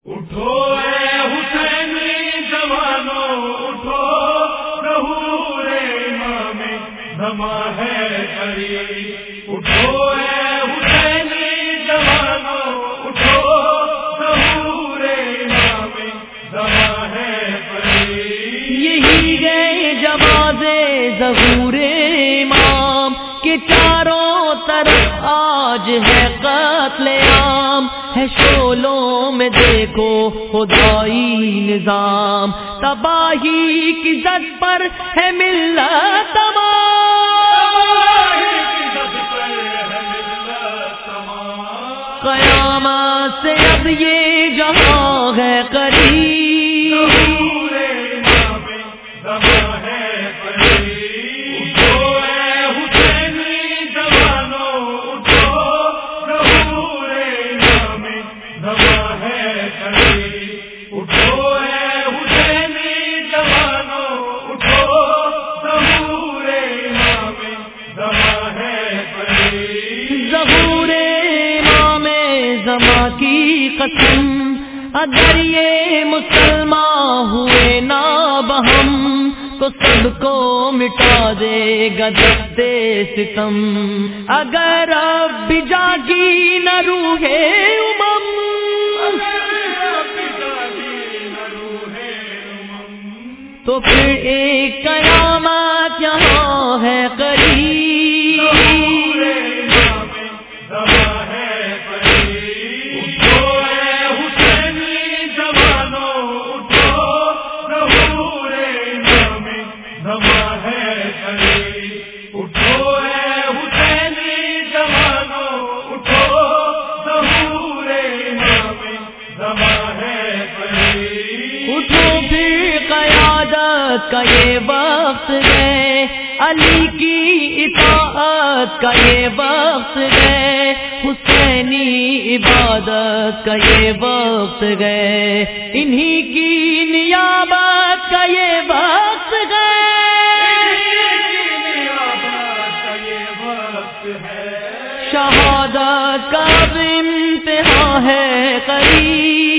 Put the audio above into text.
اٹھو اے حسینی جوانو اٹھو، ظہور امام زماں ہے قریب۔ اٹھو اے حسینی جوانو اٹھو، ظہور امام زماں ہے قریب۔ یہی گئے جواز ظہور امام کے چاروں طرف آج ہے قتل عام، ہے شعلوں میں دیکھو خدائی نظام، تباہی کی زد پر ہے ملت تمام، قیامت سے اب یہ جہاں ہے قریب۔ کی قسم اگر یہ مسلمان ہوئے نا بہم، تو سب کو مٹا دے گا دست ستم، اگر اب بھی جاگی نہ روح امم، تو پھر ایک قیامت یہاں ہے قریب۔ کا یہ وقت ہے، علی کی اطاعت کا یہ وقت ہے، حسینی عبادت کا یہ وقت ہے، انہی کی نیابت کا یہ وقت ہے، شہادت کا اب امتحان ہے قریب۔